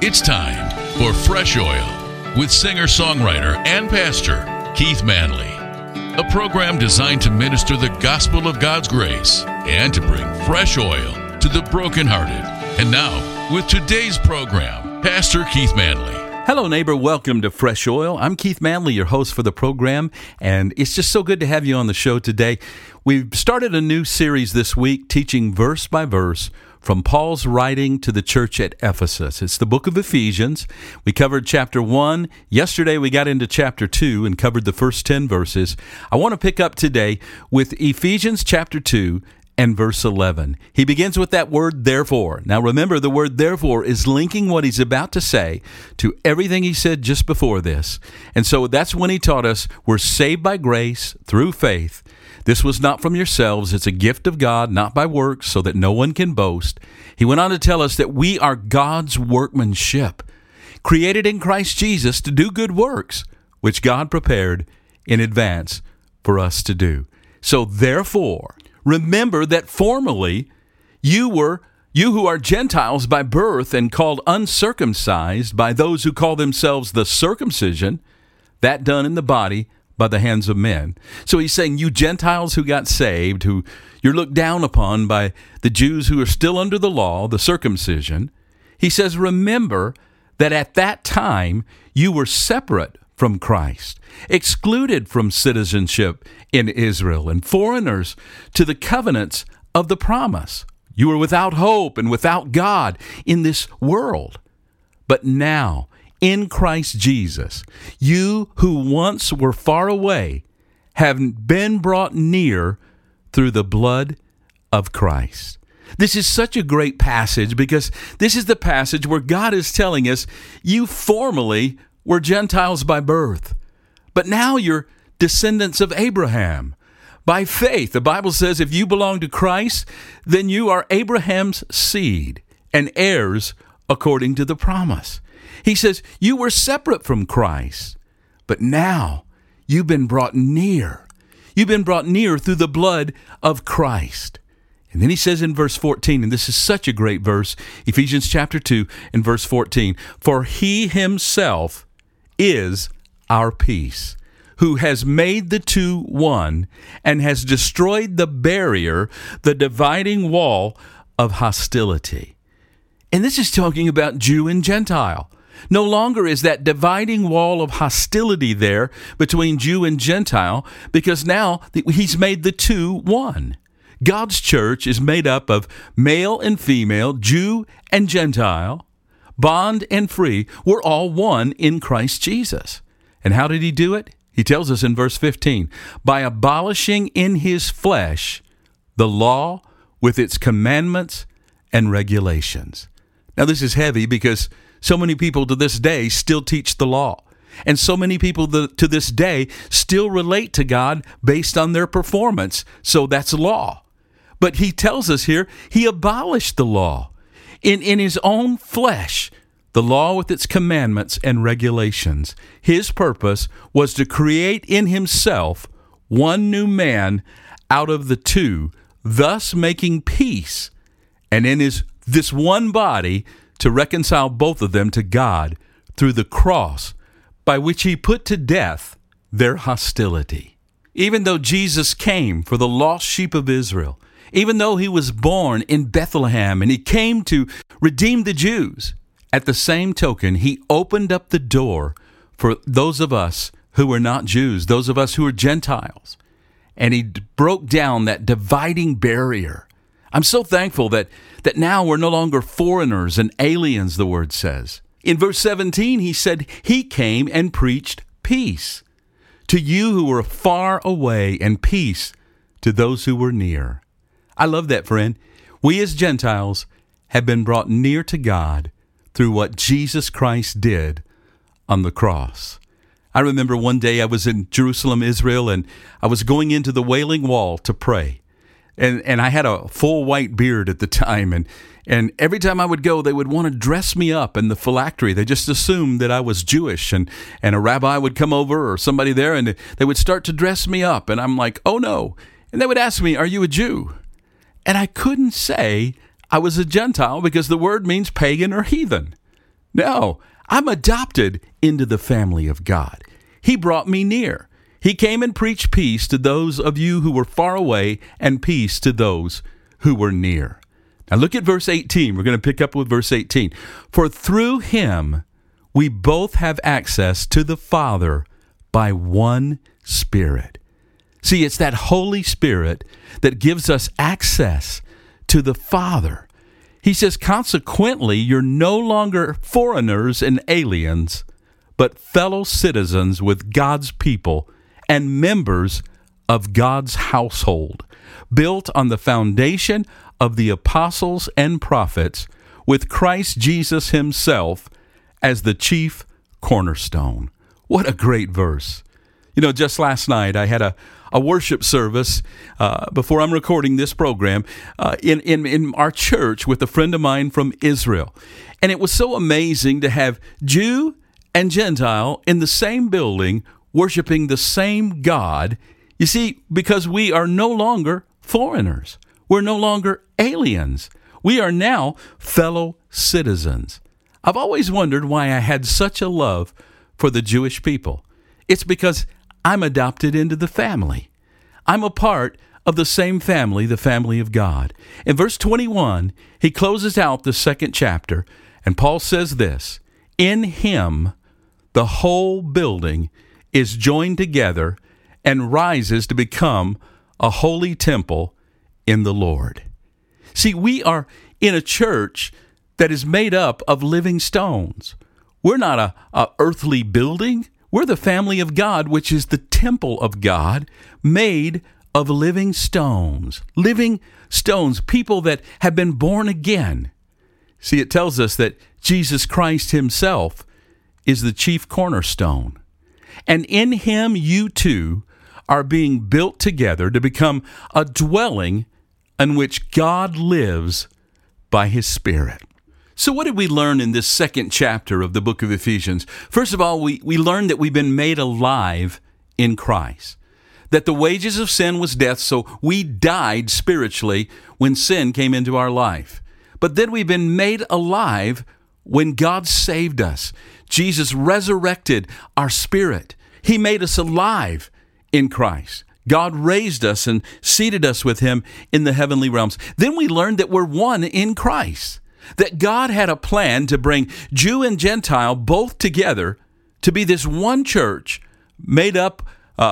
It's time for Fresh Oil with singer-songwriter and pastor Keith Manley. A program designed to minister the gospel of God's grace and to bring fresh oil to the brokenhearted. And now, with today's program, Pastor Keith Manley. Hello, neighbor. Welcome to Fresh Oil. I'm Keith Manley, your host for the program, and it's just so good to have you on the show today. We've started a new series this week, teaching verse by verse from Paul's writing to the church at Ephesus. It's the book of Ephesians. We covered chapter 1. Yesterday, we got into chapter 2 and covered the first 10 verses. I want to pick up today with Ephesians chapter 2 and verse 11. He begins with that word, therefore. Now remember, the word therefore is linking what he's about to say to everything he said just before this. And so that's when he taught us we're saved by grace through faith. This was not from yourselves. It's a gift of God, not by works, so that no one can boast. He went on to tell us that we are God's workmanship, created in Christ Jesus to do good works, which God prepared in advance for us to do. So therefore, remember that formerly you who are Gentiles by birth and called uncircumcised by those who call themselves the circumcision, that done in the body by the hands of men. So he's saying, you Gentiles who got saved, who you're looked down upon by the Jews who are still under the law, the circumcision, he says, remember that at that time you were separate from Christ, excluded from citizenship in Israel, and foreigners to the covenants of the promise. You were without hope and without God in this world. But now, in Christ Jesus, you who once were far away have been brought near through the blood of Christ. This is such a great passage because this is the passage where God is telling us, you formerly were Gentiles by birth, but now you're descendants of Abraham by faith. The Bible says if you belong to Christ, then you are Abraham's seed and heirs according to the promise. He says, you were separate from Christ, but now you've been brought near. You've been brought near through the blood of Christ. And then he says in verse 14, and this is such a great verse, Ephesians chapter 2 and verse 14, for he himself is our peace, who has made the two one and has destroyed the barrier, the dividing wall of hostility. And this is talking about Jew and Gentile. No longer is that dividing wall of hostility there between Jew and Gentile, because now he's made the two one. God's church is made up of male and female, Jew and Gentile, bond and free. We're all one in Christ Jesus. And how did he do it? He tells us in verse 15, by abolishing in his flesh the law with its commandments and regulations. Now this is heavy because so many people to this day still teach the law. And so many people to this day still relate to God based on their performance. So that's law. But he tells us here, he abolished the law in his own flesh, the law with its commandments and regulations. His purpose was to create in himself one new man out of the two, thus making peace, and in this one body to reconcile both of them to God through the cross, by which he put to death their hostility. Even though Jesus came for the lost sheep of Israel, even though he was born in Bethlehem and he came to redeem the Jews, at the same token, he opened up the door for those of us who are not Jews, those of us who are Gentiles, and he broke down that dividing barrier. I'm so thankful that now we're no longer foreigners and aliens, the word says. In verse 17, he said, he came and preached peace to you who were far away and peace to those who were near. I love that, friend. We as Gentiles have been brought near to God through what Jesus Christ did on the cross. I remember one day I was in Jerusalem, Israel, and I was going into the Wailing Wall to pray. And I had a full white beard at the time, and every time I would go, they would want to dress me up in the phylactery. They just assumed that I was Jewish, and a rabbi would come over or somebody there, and they would start to dress me up, and I'm like, oh no. And they would ask me, are you a Jew? And I couldn't say I was a Gentile because the word means pagan or heathen. No, I'm adopted into the family of God. He brought me near. He came and preached peace to those of you who were far away and peace to those who were near. Now look at verse 18. We're going to pick up with verse 18. For through him we both have access to the Father by one Spirit. See, it's that Holy Spirit that gives us access to the Father. He says, consequently, you're no longer foreigners and aliens, but fellow citizens with God's people and members of God's household, built on the foundation of the apostles and prophets, with Christ Jesus himself as the chief cornerstone. What a great verse. You know, just last night I had a worship service before I'm recording this program in our church with a friend of mine from Israel. And it was so amazing to have Jew and Gentile in the same building worshiping the same God. You see, because we are no longer foreigners. We're no longer aliens. We are now fellow citizens. I've always wondered why I had such a love for the Jewish people. It's because I'm adopted into the family. I'm a part of the same family, the family of God. In verse 21, he closes out the second chapter, and Paul says this, in him the whole building is joined together and rises to become a holy temple in the Lord. See, we are in a church that is made up of living stones. We're not a earthly building. We're the family of God, which is the temple of God, made of living stones. Living stones, people that have been born again. See, it tells us that Jesus Christ himself is the chief cornerstone. And in him you too are being built together to become a dwelling in which God lives by his Spirit. So what did we learn in this second chapter of the book of Ephesians? First of all, we learned that we've been made alive in Christ. That the wages of sin was death, so we died spiritually when sin came into our life. But then we've been made alive when God saved us. Jesus resurrected our spirit. He made us alive in Christ. God raised us and seated us with him in the heavenly realms. Then we learned that we're one in Christ. That God had a plan to bring Jew and Gentile both together to be this one church made up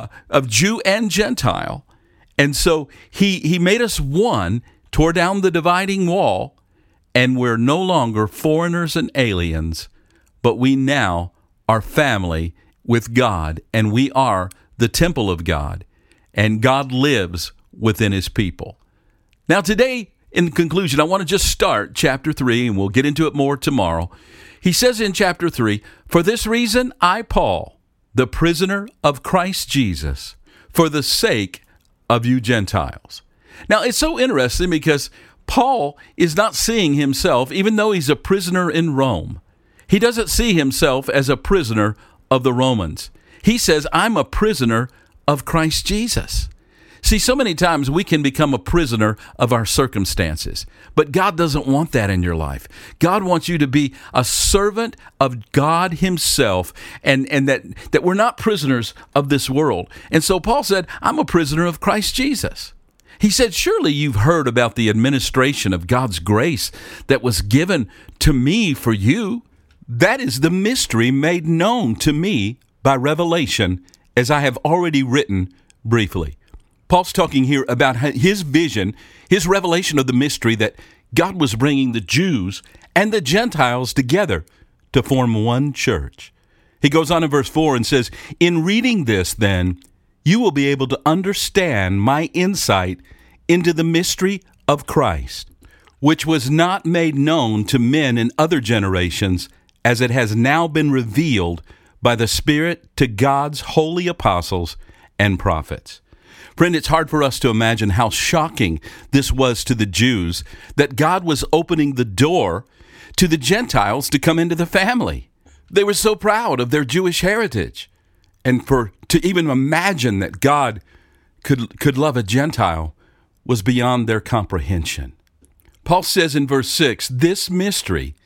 of Jew and Gentile. And so he made us one, tore down the dividing wall, and we're no longer foreigners and aliens, but we now are family with God, and we are the temple of God, and God lives within his people. Now today, in conclusion, I want to just start chapter 3, and we'll get into it more tomorrow. He says in chapter 3, for this reason I, Paul, the prisoner of Christ Jesus, for the sake of you Gentiles. Now, it's so interesting because Paul is not seeing himself, even though he's a prisoner in Rome. He doesn't see himself as a prisoner of the Romans. He says, I'm a prisoner of Christ Jesus. See, so many times we can become a prisoner of our circumstances, but God doesn't want that in your life. God wants you to be a servant of God himself, and that we're not prisoners of this world. And so Paul said, I'm a prisoner of Christ Jesus. He said, surely you've heard about the administration of God's grace that was given to me for you. That is the mystery made known to me by revelation, as I have already written briefly. Paul's talking here about his vision, his revelation of the mystery that God was bringing the Jews and the Gentiles together to form one church. He goes on in verse 4 and says, in reading this, then, you will be able to understand my insight into the mystery of Christ, which was not made known to men in other generations, as it has now been revealed by the Spirit to God's holy apostles and prophets. Friend, it's hard for us to imagine how shocking this was to the Jews, that God was opening the door to the Gentiles to come into the family. They were so proud of their Jewish heritage. And to even imagine that God could love a Gentile was beyond their comprehension. Paul says in verse 6, this mystery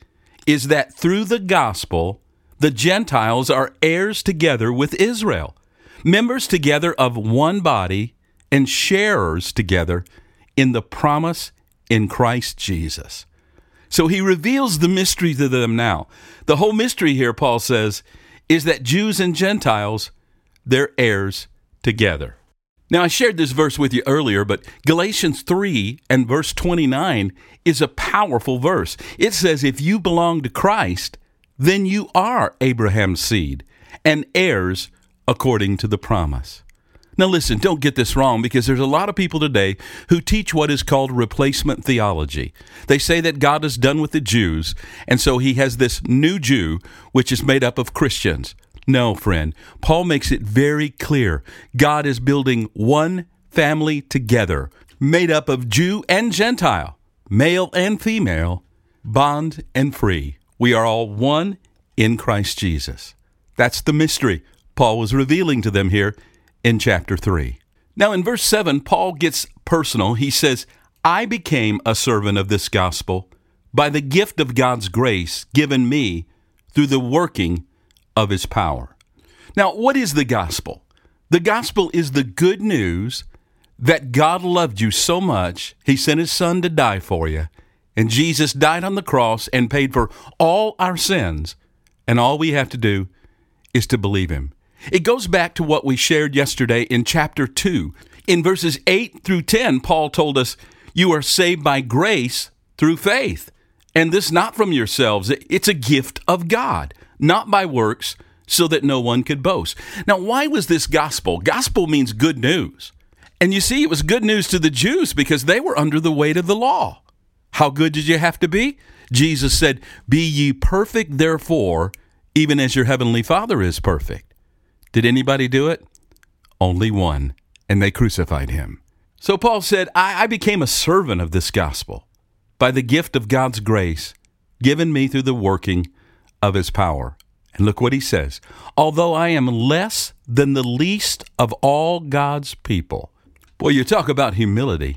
is that through the gospel, the Gentiles are heirs together with Israel, members together of one body, and sharers together in the promise in Christ Jesus. So he reveals the mystery to them now. The whole mystery here, Paul says, is that Jews and Gentiles, they're heirs together. Now, I shared this verse with you earlier, but Galatians 3 and verse 29 is a powerful verse. It says, if you belong to Christ, then you are Abraham's seed and heirs according to the promise. Now listen, don't get this wrong, because there's a lot of people today who teach what is called replacement theology. They say that God is done with the Jews, and so he has this new Jew, which is made up of Christians. No, friend, Paul makes it very clear. God is building one family together, made up of Jew and Gentile, male and female, bond and free. We are all one in Christ Jesus. That's the mystery Paul was revealing to them here in chapter 3. Now in verse 7, Paul gets personal. He says, I became a servant of this gospel by the gift of God's grace given me through the working of his power. Now, what is the gospel? The gospel is the good news that God loved you so much, he sent his son to die for you, and Jesus died on the cross and paid for all our sins, and all we have to do is to believe him. It goes back to what we shared yesterday in chapter 2. In verses 8 through 10, Paul told us, you are saved by grace through faith, and this not from yourselves. It's a gift of God, not by works, so that no one could boast. Now, why was this gospel? Gospel means good news. And you see, it was good news to the Jews because they were under the weight of the law. How good did you have to be? Jesus said, be ye perfect, therefore, even as your heavenly Father is perfect. Did anybody do it? Only one, and they crucified him. So Paul said, I became a servant of this gospel by the gift of God's grace given me through the working of his power. And look what he says. Although I am less than the least of all God's people. Boy, you talk about humility.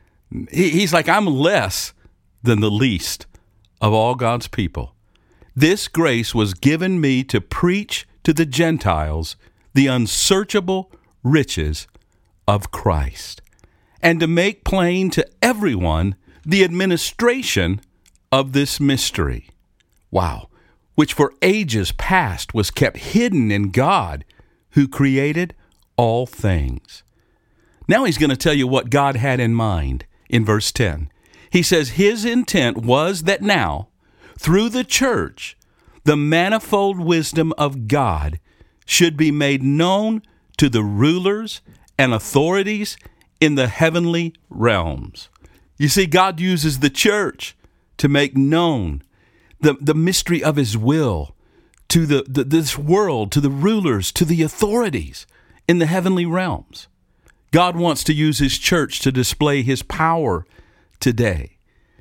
He's like, I'm less than the least of all God's people. This grace was given me to preach to the Gentiles the unsearchable riches of Christ, and to make plain to everyone the administration of this mystery. Wow. Which for ages past was kept hidden in God, who created all things. Now he's going to tell you what God had in mind in verse 10. He says his intent was that now, through the church, the manifold wisdom of God should be made known to the rulers and authorities in the heavenly realms. You see, God uses the church to make known the mystery of his will to this world, to the rulers, to the authorities in the heavenly realms. God wants to use his church to display his power today.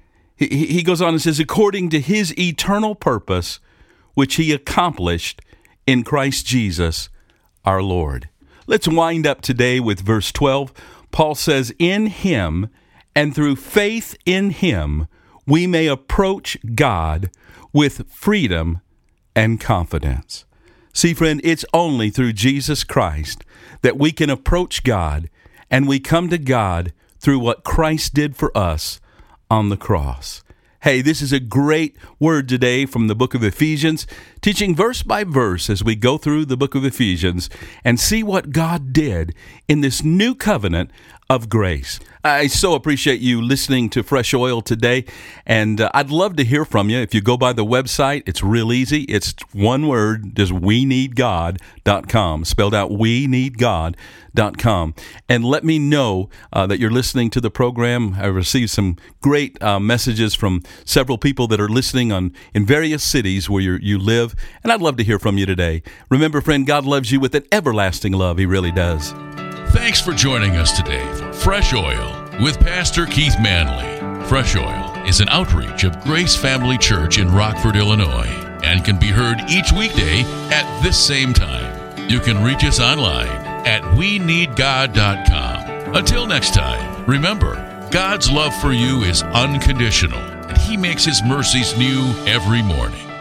He goes on and says, according to his eternal purpose, which he accomplished in Christ Jesus our Lord. Let's wind up today with verse 12. Paul says, in him and through faith in him, we may approach God with freedom and confidence. See, friend, it's only through Jesus Christ that we can approach God, and we come to God through what Christ did for us on the cross. Hey, this is a great word today from the book of Ephesians, teaching verse by verse as we go through the book of Ephesians and see what God did in this new covenant of grace. I so appreciate you listening to Fresh Oil today, and I'd love to hear from you. If you go by the website, it's real easy. It's one word, just weneedgod.com, spelled out weneedgod.com. And let me know that you're listening to the program. I received some great messages from several people that are listening in various cities where you live, and I'd love to hear from you today. Remember, friend, God loves you with an everlasting love. He really does. Thanks for joining us today for Fresh Oil with Pastor Keith Manley. Fresh Oil is an outreach of Grace Family Church in Rockford, Illinois, and can be heard each weekday at this same time. You can reach us online at weneedgod.com. Until next time, remember, God's love for you is unconditional, and He He makes His mercies new every morning.